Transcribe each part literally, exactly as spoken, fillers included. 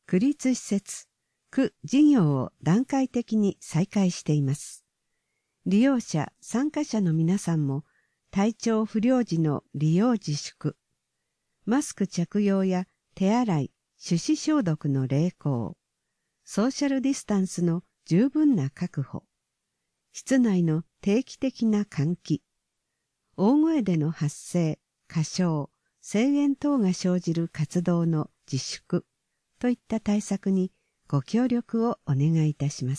区立施設、区事業を段階的に再開しています。利用者、参加者の皆さんも体調不良時の利用自粛、マスク着用や手洗い、手指消毒の励行、ソーシャルディスタンスの十分な確保、室内の定期的な換気、大声での発声、歌唱、声援等が生じる活動の自粛といった対策にご協力をお願いいたします。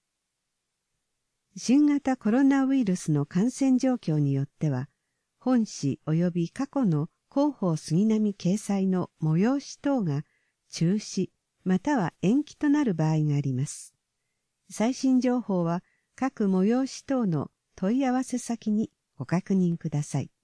新型コロナウイルスの感染状況によっては、本誌及び過去の広報杉並掲載の催し等が中止または延期となる場合があります。最新情報は各催し等の問い合わせ先にご確認ください。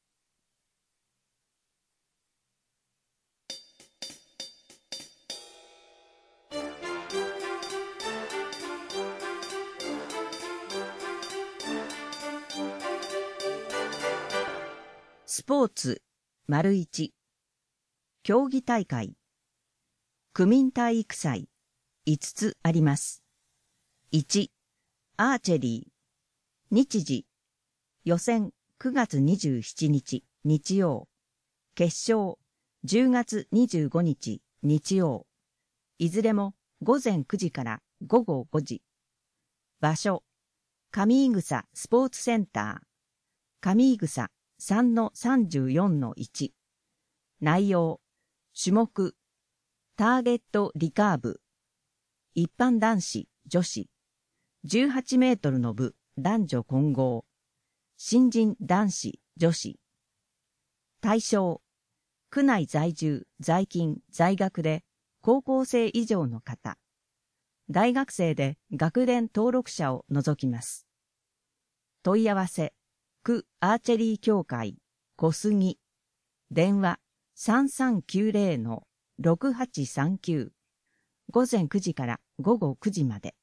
スポーツ、丸一。競技大会。区民体育祭、いつつあります。いち、アーチェリー。日時、予選くがつにじゅうしちにち、日曜。決勝、じゅうがつにじゅうごにち、日曜。いずれもごぜんくじからごごごじ。場所、上井草スポーツセンター。上井草 さんのさんじゅうよんのいち。内容、種目、ターゲットリカーブ。一般男子、女子。じゅうはちメートルの部、男女混合。新人男子、女子。対象、区内在住、在勤、在学で高校生以上の方。大学生で学年登録者を除きます。問い合わせ、区アーチェリー協会、小杉。電話、さんさんきゅうぜろのろくはちさんきゅう。ごぜんくじからごごくじまで。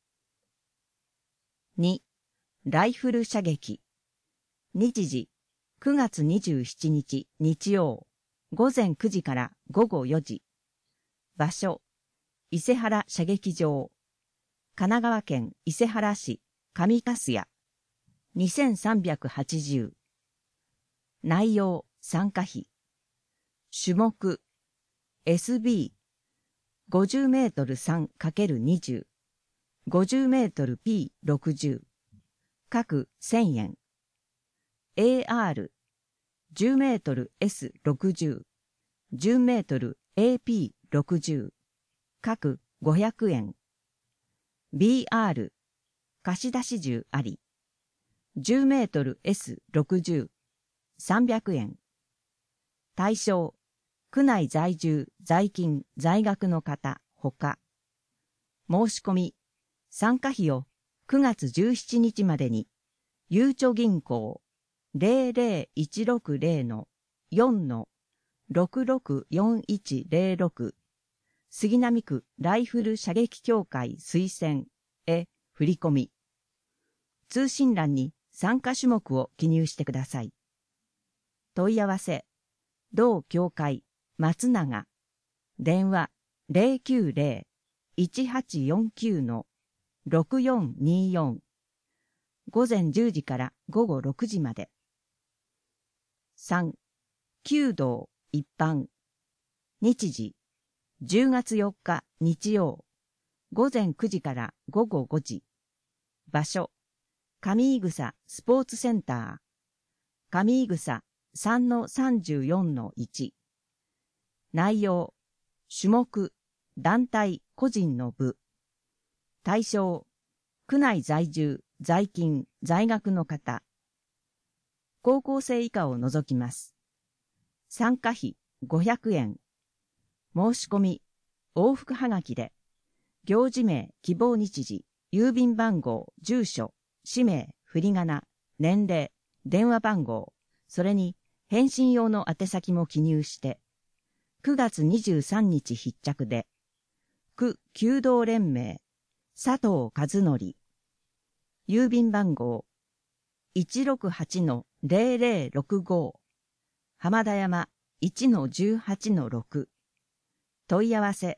に、ライフル射撃。日時、くがつにじゅうしちにち日曜。ごぜんくじからごごよじ。場所、伊勢原射撃場。神奈川県伊勢原市上粕谷。にせんさんびゃくはちじゅう。内容、参加費。種目、エスビー、ごじゅうメートル さんかけるにじゅう、ごじゅうメートル ピーろくじゅう、各せんえん。エーアール、じゅうメートル エスろくじゅう、じゅうメートル エーピーろくじゅう、各ごひゃくえん。ビーアール、貸し出し銃あり。じゅうメートル エスろくじゅう、さんびゃくえん。対象、区内在住、在勤、在学の方、ほか。申し込み、参加費をくがつじゅうしちにちまでに、ゆうちょ銀行 ゼロゼロいちろくゼロのよんのろくろくよんいちゼロろく、杉並区ライフル射撃協会推薦へ振り込み。通信欄に参加種目を記入してください。問い合わせ、同協会松永、電話 ゼロきゅうゼロ いちはちよんきゅうのろくよんによん、午前じゅうじから午後ろくじまで。さん、弓道一般。日時、じゅうがつよっか日曜、午前くじから午後ごじ。場所、上井草スポーツセンター。上井草 さんのさんじゅうよんのいち。内容、種目、団体、個人の部。対象、区内在住、在勤、在学の方。高校生以下を除きます。参加費ごひゃくえん。申し込み、往復はがきで、行事名、希望日時、郵便番号、住所、氏名、振り仮名、年齢、電話番号、それに返信用の宛先も記入して、くがつにじゅうさんにち必着で、区弓道連盟、佐藤和則、郵便番号 いちろくはちのゼロゼロろくご、浜田山 いちのじゅうはちのろく。問い合わせ、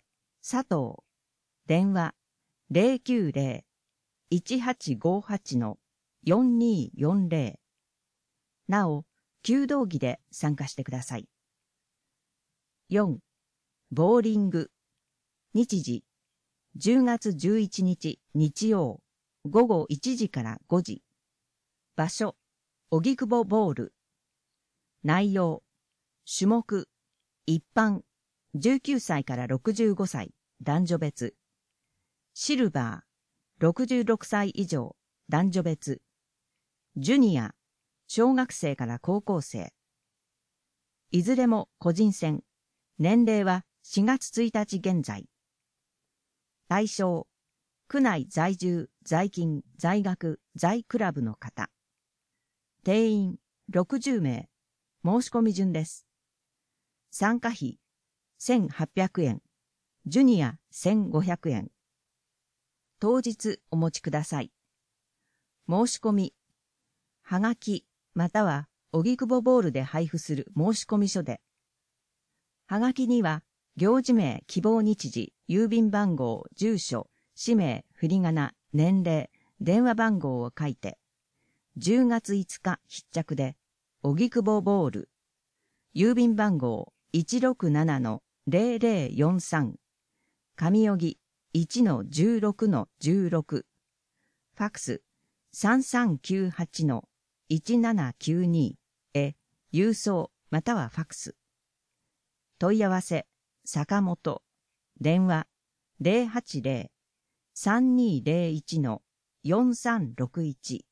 佐藤、電話 ゼロきゅうゼロ いちはちごはち よんにーよんゼロ。なお、弓道着で参加してください。よん. ボーリング。日時、じゅうがつじゅういちにち日曜、ごごいちじからごじ。場所、荻窪ボール。内容、種目、一般、じゅうきゅうさいからろくじゅうごさい、男女別。シルバー、ろくじゅうろくさい以上、男女別。ジュニア、小学生から高校生。いずれも個人戦。年齢はしがつついたち現在。対象、区内在住、在勤、在学、在クラブの方。定員ろくじゅうめい。申し込み順です。参加費せんはっぴゃくえん。ジュニアせんごひゃくえん。当日お持ちください。申し込み、はがきまたは荻窪ボールで配布する申込書で。はがきには行事名、希望日時、郵便番号、住所、氏名、振り仮名、年齢、電話番号を書いて、じゅうがついつか必着で、荻窪ボール、郵便番号 いちろくななのゼロゼロよんさん、上荻 いちのじゅうろくのじゅうろく、ファックスさんさんきゅうはちのいちななきゅうにへ郵送またはファックス。問い合わせ、坂本、電話ゼロはちゼロ さんにゼロいちのよんさんろくいち。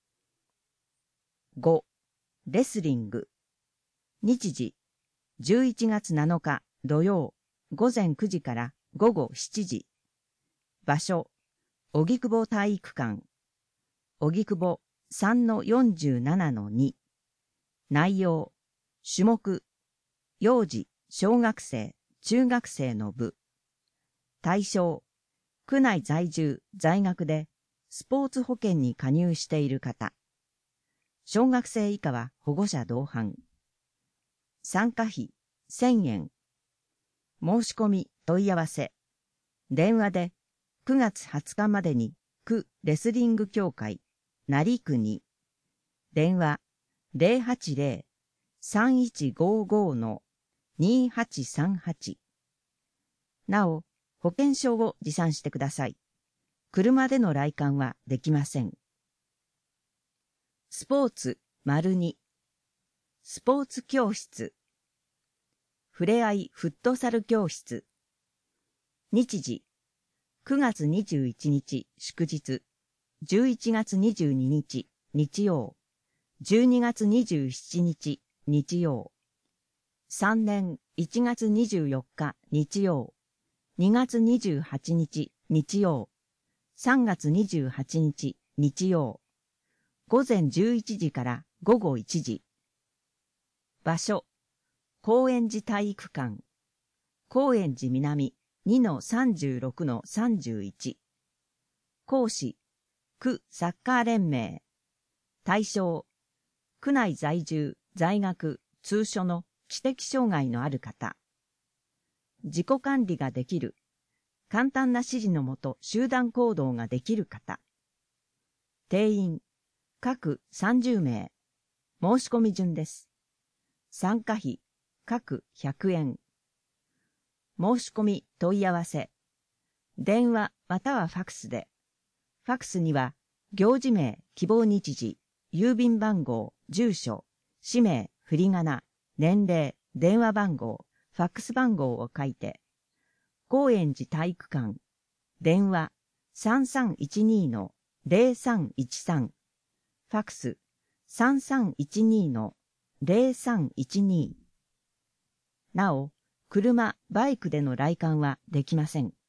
ご. レスリング。日時、じゅういちがつなのか土曜、ごぜんくじからごごしちじ。場所、荻窪体育館。荻窪 さんのよんじゅうななのに。内容、種目、幼児、小学生、中学生の部。対象、区内在住、在学で、スポーツ保険に加入している方。小学生以下は保護者同伴。参加費せんえん。申し込み問い合わせ。電話でくがつはつかまでに区レスリング協会、成区に。電話ゼロはちゼロ さんいちごごのにはちさんはち。なお、保険証を持参してください。車での来館はできません。スポーツ丸に。スポーツ教室。ふれあいフットサル教室。日時、くがつにじゅういちにち祝日、じゅういちがつにじゅうににち日曜、じゅうにがつにじゅうしちにち日曜、さんねんいちがつにじゅうよっか日曜、にがつにじゅうはちにち日曜、さんがつにじゅうはちにち日曜、ごぜんじゅういちじからごごいちじ。場所、高円寺体育館、高円寺南 にのさんじゅうろくのさんじゅういち。講師、区サッカー連盟。対象、区内在住、在学、通所の知的障害のある方。自己管理ができる、簡単な指示のもと集団行動ができる方。定員、各さんじゅうめい。申し込み順です。参加費、各ひゃくえん。申し込み問い合わせ。電話またはファックスで。ファックスには、行事名、希望日時、郵便番号、住所、氏名、振り仮名、年齢、電話番号、ファックス番号を書いて、高円寺体育館、電話さんさんいちにのゼロさんいちさん、ファックスさんさんいちにのゼロさんいちに。なお、車、バイクでの来館はできません。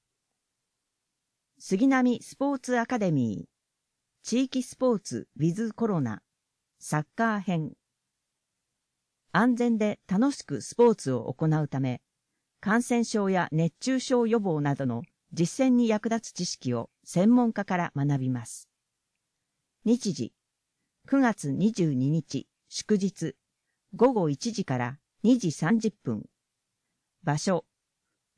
杉並スポーツアカデミー、地域スポーツ ウィズ コロナ、サッカー編。安全で楽しくスポーツを行うため、感染症や熱中症予防などの実践に役立つ知識を専門家から学びます。日時、くがつにじゅうににち祝日、ごごいちじからにじさんじゅっぷん。場所、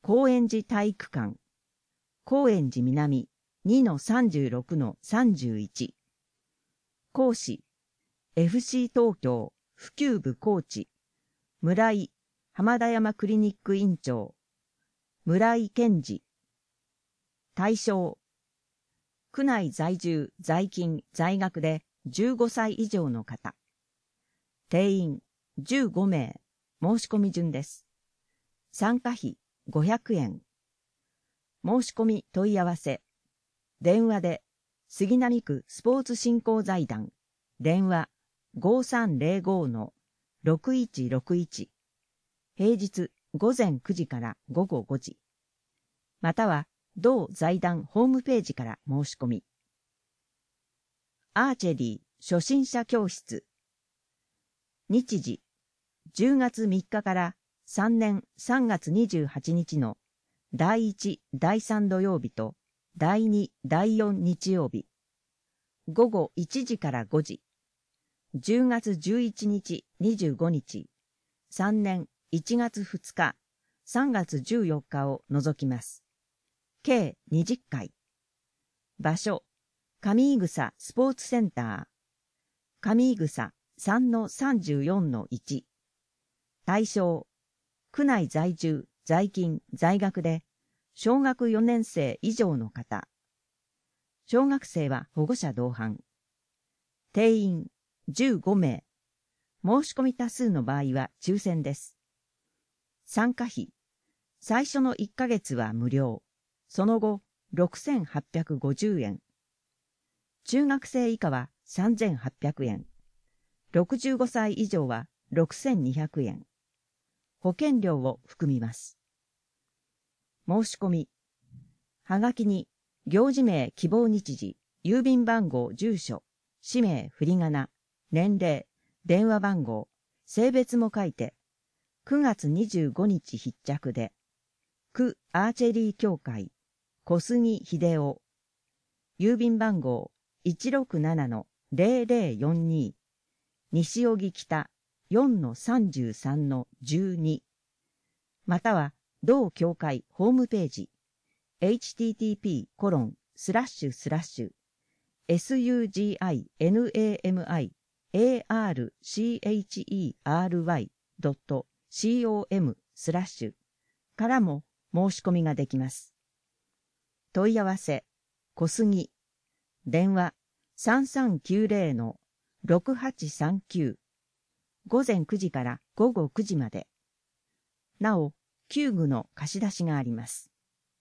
高円寺体育館、高円寺南 にのさんじゅうろくのさんじゅういち、講師、エフシー 東京普及部コーチ、村井浜田山クリニック院長、村井健二。対象、区内在住、在勤、在学でじゅうごさい以上の方。定員じゅうごめい、申し込み順です。参加費ごひゃくえん。申し込み問い合わせ。電話で、杉並区スポーツ振興財団、電話ごさんぜろごのろくいちろくいち。平日ごぜんくじからごごごじ。または、同財団ホームページから申し込み。アーチェリー初心者教室。日時、じゅうがつみっかからさんねんさんがつにじゅうはちにちのだいいち、だいさん土曜日とだいに、だいよん日曜日。ごごいちじからごじ。じゅうがつじゅういちにち、にじゅうごにち。さんねんいちがつふつか、さんがつじゅうよっかを除きます。計にじゅっかい。場所、上井草スポーツセンター。上井草 さんのさんじゅうよんのいち。対象、区内在住、在勤、在学で、小学よねんせい以上の方。小学生は保護者同伴。定員じゅうごめい。申し込み多数の場合は抽選です。参加費、最初のいっかげつは無料。その後、ろくせんはっぴゃくごじゅうえん。中学生以下はさんぜんはっぴゃくえん。ろくじゅうごさい以上はろくせんにひゃくえん。保険料を含みます。申し込み。はがきに、行事名希望日時、郵便番号住所、氏名振り仮名、年齢、電話番号、性別も書いて、くがつにじゅうごにち必着で、区アーチェリー協会、小杉秀夫、郵便番号 いちろくななのぜろぜろよんに、西荻北 よんのさんじゅうさんのじゅうに、または同協会ホームページ エイチティーティーピーコロンスラッシュスラッシュエスユージーアイエヌエーエムアイエーアールシーエイチイーアールワイドットコムスラッシュからも申し込みができます。問い合わせ、小杉、電話さんさんきゅうぜろのろくはちさんきゅう、午前くじから午後くじまで。なお、きゅうぐの貸し出しがあります。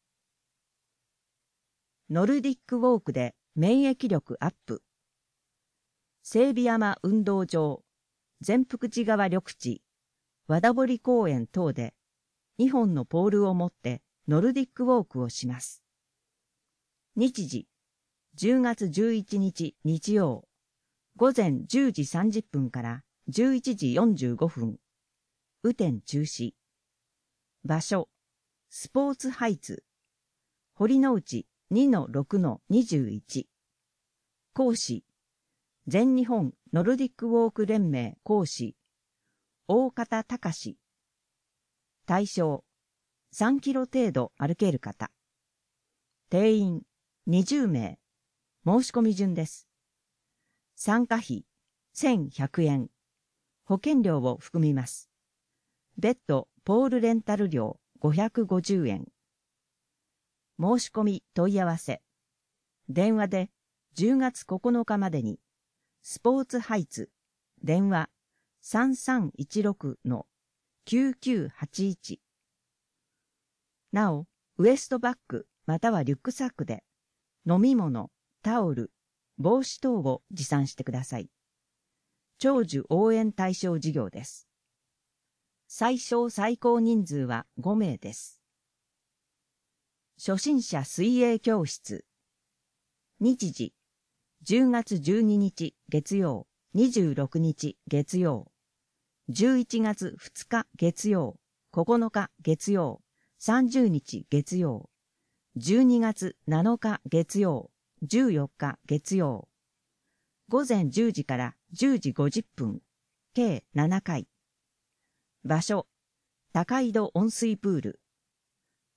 ノルディックウォークで免疫力アップ。整備山運動場、善福寺川緑地、和田堀公園等でにほんのポールを持ってノルディックウォークをします。日時、じゅうがつじゅういちにち日曜、午前じゅうじさんじゅっぷんからじゅういちじよんじゅうごふん。雨天中止。場所、スポーツハイツ。堀之内 にのろくのにじゅういち。講師、全日本ノルディックウォーク連盟講師、大方隆。対象、さんキロ程度歩ける方。定員にじゅうめい。申し込み順です。参加費せんひゃくえん。保険料を含みます。別途ポールレンタル料ごひゃくごじゅうえん。申し込み問い合わせ。電話でじゅうがつここのかまでに、スポーツハイツ、電話さんさんいちろくのきゅうきゅうはちいち。なお、ウエストバッグまたはリュックサックで、飲み物、タオル、帽子等を持参してください。長寿応援対象事業です。最小最高人数はごめいです。初心者水泳教室。日時、じゅうがつじゅうににち月曜、にじゅうろくにち月曜、じゅういちがつふつか月曜、ここのか月曜、さんじゅうにち月曜、じゅうにがつなのか月曜、じゅうよっか月曜。午前じゅうじからじゅうじごじゅっぷん、計ななかい。場所、高井戸温水プール。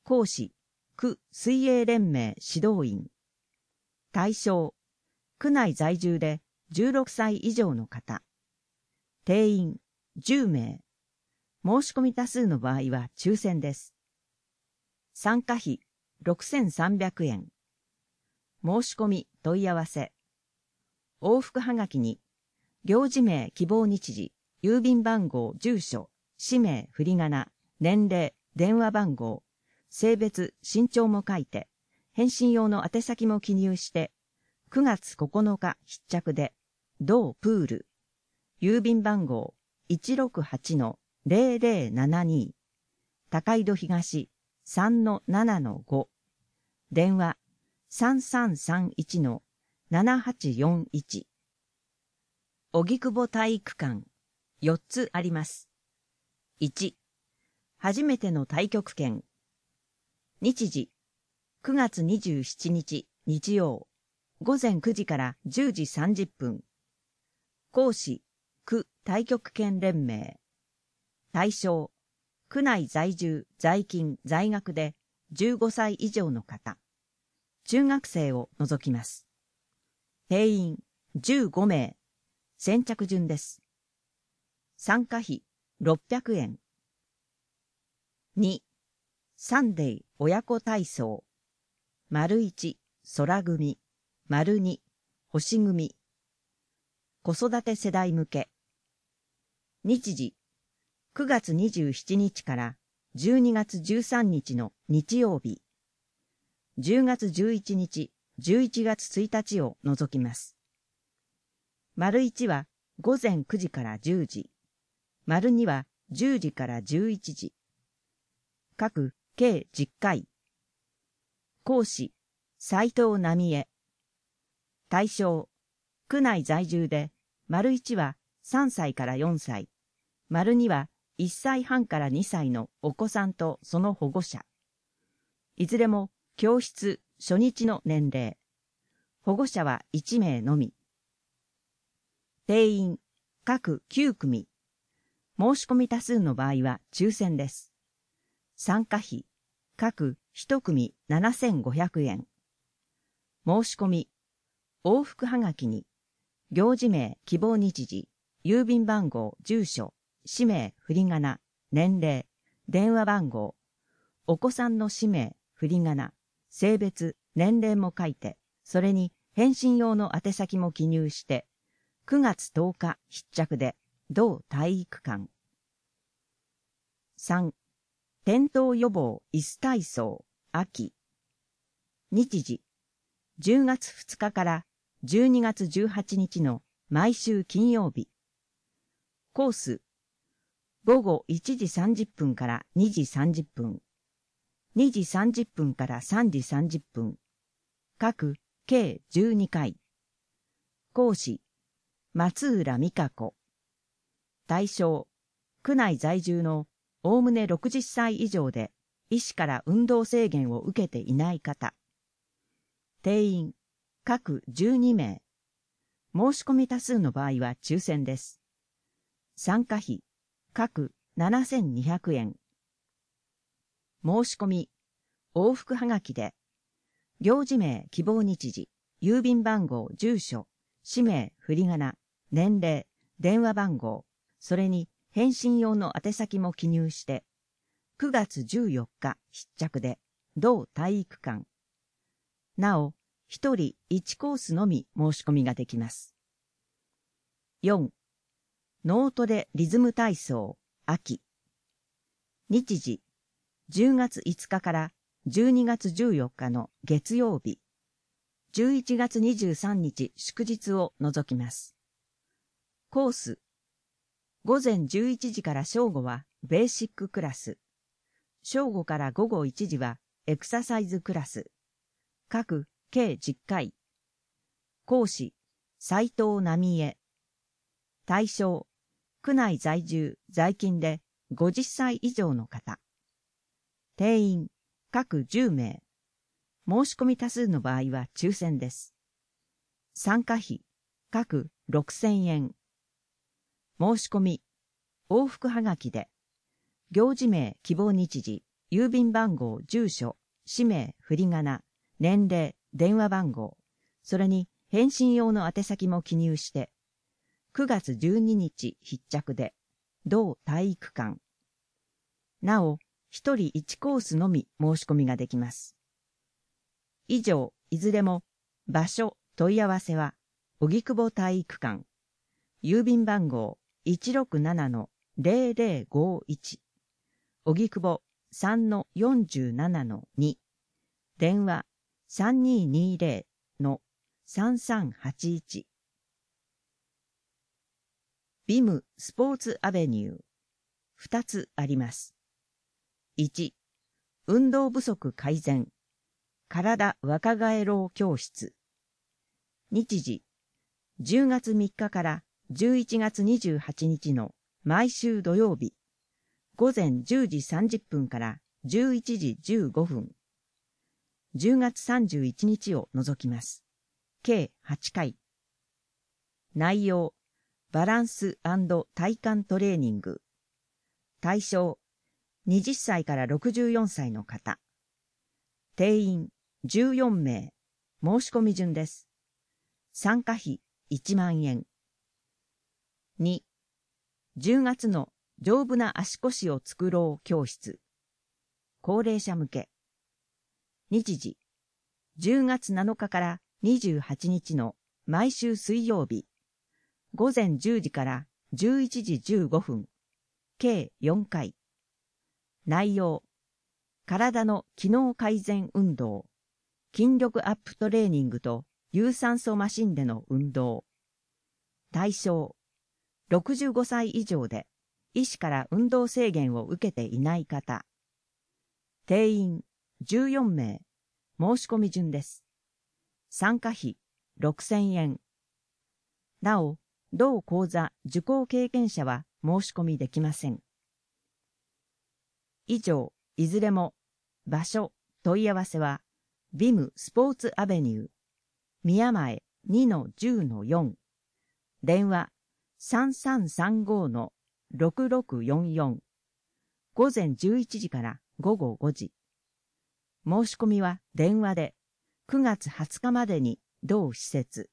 講師、区水泳連盟指導員。対象、区内在住でじゅうろくさい以上の方。定員じゅうめい。申し込み多数の場合は抽選です。参加費ろくせんさんびゃくえん。申し込み問い合わせ。往復はがきに、行事名希望日時、郵便番号、住所、氏名、振り仮名、年齢、電話番号、性別、身長も書いて、返信用の宛先も記入して、くがつここのか必着で、同プール、郵便番号 いちろくはちのぜろぜろななに、高井戸東 さんのななのご、電話 さんさんさんいちのななはちよんいち。荻窪体育館、よっつあります。いち、初めての太極拳。日時、くがつにじゅうしちにち日曜、ごぜんくじからじゅうじさんじゅっぷん。講師、区太極拳連盟。対象、区内在住、在勤、在学でじゅうごさい以上の方。中学生を除きます。定員じゅうごめい。先着順です。参加費ろっぴゃくえん。に、サンデー親子体操。丸いち、空組。丸に、星組。子育て世代向け。日時、くがつにじゅうしちにちからじゅうにがつじゅうさんにちの日曜日。じゅうがつじゅういちにち、じゅういちがつついたちを除きます。丸いちはごぜんくじからじゅうじ。丸にはじゅうじからじゅういちじ。各計じゅっかい。講師、斉藤奈美恵。対象、区内在住で、丸いちはさんさいからよんさい。丸にはいっさいはんからにさいのお子さんとその保護者。いずれも教室初日の年齢。保護者はいちめいのみ。定員、各きゅうくみ。申し込み多数の場合は抽選です。参加費、各いちくみななせんごひゃくえん。申し込み、往復はがきに、行事名、希望日時、郵便番号、住所、氏名、振り仮名、年齢、電話番号、お子さんの氏名、振り仮名、性別、年齢も書いて、それに返信用の宛先も記入して、くがつとおか必着で、同体育館。さん、転倒予防椅子体操、秋。日時、じゅうがつふつかからじゅうにがつじゅうはちにちの毎週金曜日。コース、ごごいちじさんじゅっぷんからにじさんじゅっぷん。にじさんじゅっぷんからさんじさんじゅっぷん。各計じゅうにかい。講師、松浦美香子。対象、区内在住のおおむねろくじゅっさい以上で医師から運動制限を受けていない方。定員、各じゅうにめい。申し込み多数の場合は抽選です。参加費、各ななせんにひゃくえん。申し込み、往復はがきで、行事名、希望日時、郵便番号、住所、氏名、振り仮名、年齢、電話番号、それに返信用の宛先も記入して、くがつじゅうよっか必着で、同体育館。なお、ひとりいちコースのみ申し込みができます。よん、ノートでリズム体操、秋。日時、じゅうがついつかからじゅうにがつじゅうよっかの月曜日。じゅういちがつにじゅうさんにち祝日を除きます。コース、ごぜんじゅういちじから正午はベーシッククラス。正午からごごいちじはエクササイズクラス。各計じゅっかい。講師、斉藤奈美恵。対象、区内在住、在勤でごじゅっさい以上の方。定員、各じゅうめい。申し込み多数の場合は抽選です。参加費、各ろくせんえん。申し込み、往復はがきで、行事名、希望日時、 郵便番号、住所、氏名、振り仮名、年齢、電話番号、それに返信用の宛先も記入して、くがつじゅうににち必着で、同体育館。なお、ひとりいちコースのみ申し込みができます。以上、いずれも、場所、問い合わせは、荻窪体育館。郵便番号 いちろくななのゼロゼロごいち。荻窪 さんのよんじゅうななのに。電話 さんにーにーぜろのさんさんはちいち。ビムスポーツアベニュー。ふたつあります。いち、運動不足改善。体若返ろう教室。日時、じゅうがつみっかからじゅういちがつにじゅうはちにちの毎週土曜日、午前じゅうじさんじゅっぷんからじゅういちじじゅうごふん。じゅうがつさんじゅういちにちを除きます。計はちかい。内容、バランス&体幹トレーニング。対象、はたちからろくじゅうよんさいの方。定員じゅうよんめい。申し込み順です。参加費いちまんえん。に、じゅうがつの丈夫な足腰を作ろう教室。高齢者向け。日時、じゅうがつなのかからにじゅうはちにちの毎週水曜日、午前じゅうじからじゅういちじじゅうごふん、計よんかい。内容、体の機能改善運動、筋力アップトレーニングと有酸素マシンでの運動。対象、ろくじゅうごさい以上で医師から運動制限を受けていない方。定員じゅうよんめい。申し込み順です。参加費ろくせんえん。なお、同講座受講経験者は申し込みできません。以上、いずれも場所、問い合わせはビムスポーツアベニュー、宮前 にのじゅうのよん。電話 さんさんさんごのろくろくよんよん。午前じゅういちじからごごごじ。申し込みは電話でくがつはつかまでに同施設。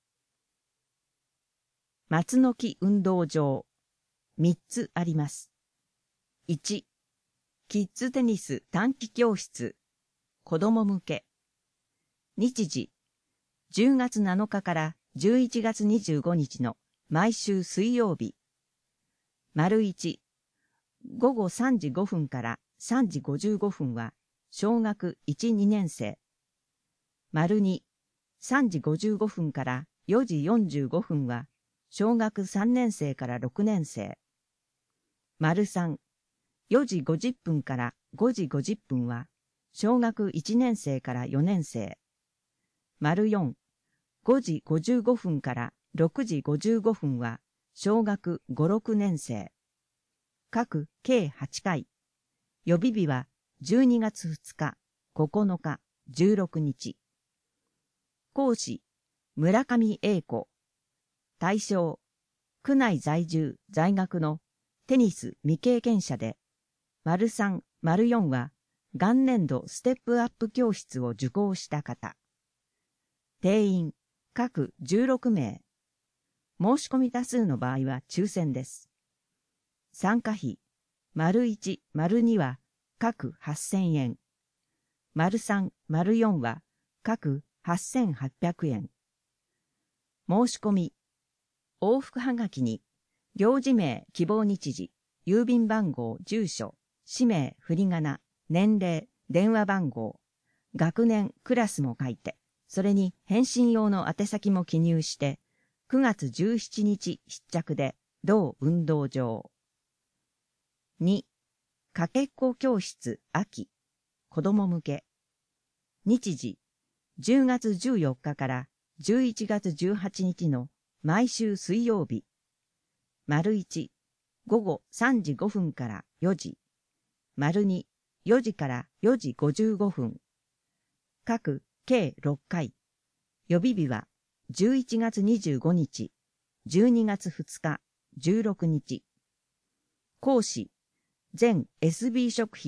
松の木運動場。みっつあります。いち、キッズテニス短期教室。子供向け。日時、じゅうがつなのかからじゅういちがつにじゅうごにちの毎週水曜日。丸いち、ごごさんじごふんからさんじごじゅうごふんは小学いち、にねんせい。丸に、さんじごじゅうごふんからよじよんじゅうごふんは小学さんねんせいからろくねんせい。丸さん、よじごじゅっぷんからごじごじゅっぷんは小学いちねんせいからよねんせい。丸よん、ごじごじゅうごふんからろくじごじゅうごふんは小学ご、ろくねんせい。各計はちかい。予備日はじゅうにがつふつか、ここのか、じゅうろくにち。講師、村上英子。対象、区内在住、在学のテニス未経験者で、丸さん、丸よんは元年度ステップアップ教室を受講した方。定員、各じゅうろくめい。申し込み多数の場合は抽選です。参加費、丸いち、丸には各はっせんえん。丸さん、丸よんは各はっせんはっぴゃくえん。申し込み、往復はがきに、領事名、希望日時、郵便番号、住所、氏名、振り仮名、年齢、電話番号、学年、クラスも書いて、それに返信用の宛先も記入して、くがつじゅうしちにち必着で、同運動場。に、かけっこ教室秋、子供向け。日時、じゅうがつじゅうよっかからじゅういちがつじゅうはちにちの毎週水曜日。丸いち、ごごさんじごふんからよじ。丸に、よじからよじごじゅうごふん。各計ろっかい。予備日はじゅういちがつにじゅうごにち、じゅうにがつふつか、じゅうろくにち。講師、全 エスビー 食品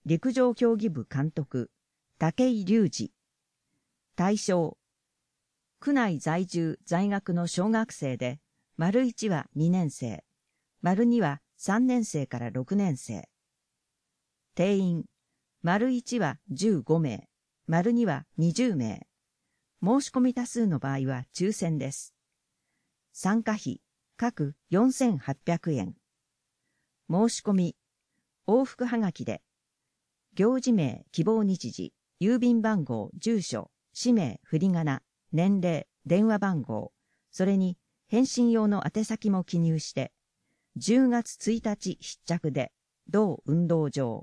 陸上競技部監督、武井隆二。対象、区内在住在学の小学生で、丸いちはにねん生、丸にはさんねん生からろくねん生。定員、丸いちはじゅうご名、丸にはにじゅう名。申し込み多数の場合は抽選です。参加費、各よんせんはっぴゃくえん。申し込み、往復はがきで、行事名、希望日時、郵便番号、住所、氏名、振り仮名、年齢、電話番号、それに返信用の宛先も記入して、じゅうがつついたち必着で、同運動場。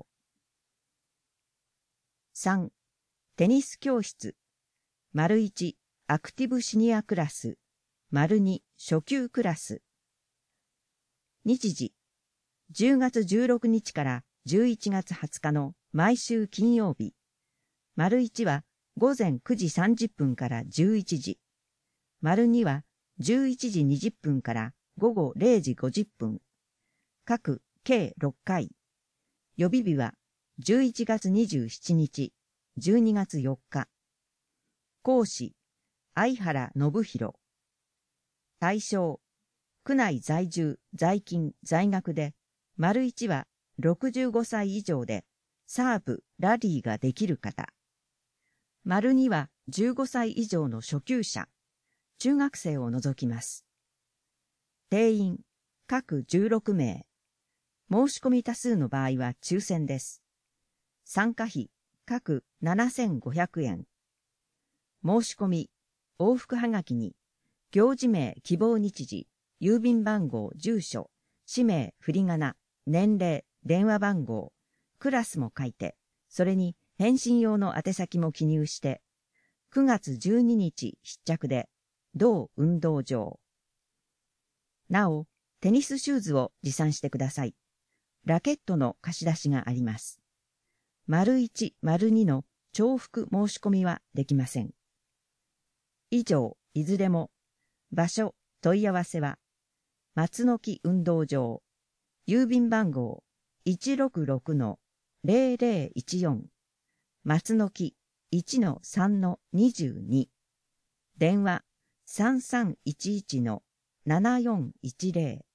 さん、テニス教室、丸いち、アクティブシニアクラス、丸に、初級クラス。日時、じゅうがつじゅうろくにちからじゅういちがつはつかの毎週金曜日。丸いちは午前くじさんじゅっぷんからじゅういちじ。丸にはじゅういちじにじゅっぷんから午後れいじごじゅっぷん。各計ろっかい。予備日はじゅういちがつにじゅうしちにち、じゅうにがつよっか。講師、相原信弘。対象、区内在住、在勤、在学で、丸いちはろくじゅうごさい以上で、サーブ、ラリーができる方。丸にはじゅうごさい以上の初級者、中学生を除きます。定員、各じゅうろく名。申し込み多数の場合は抽選です。参加費、各ななせんごひゃくえん。申し込み、往復はがきに、行事名、希望日時、郵便番号、住所、氏名、振り仮名、年齢、電話番号、クラスも書いて、それに返信用の宛先も記入して、くがつじゅうににち必着で、同運動場。なお、テニスシューズを持参してください。ラケットの貸し出しがあります。丸いち、丸にの重複申し込みはできません。以上、いずれも、場所、問い合わせは、松の木運動場、郵便番号 いちろくろくのぜろぜろいちよん、松の木 いちのさんのにじゅうに、電話 さんさんいちいちのななよんいちぜろ。